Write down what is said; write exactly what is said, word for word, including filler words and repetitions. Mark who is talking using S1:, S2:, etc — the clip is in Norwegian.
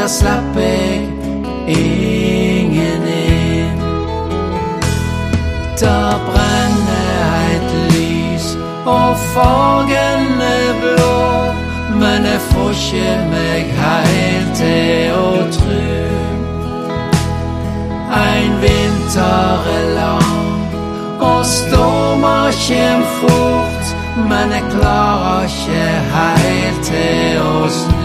S1: der slapp jeg ingen inn. Der brenner et lys, og fargen er blå, men jeg får ikke meg helt til å tru. Ein vinter er lang, og stormer kjem fort, men jeg klarer ikke helt til å snu.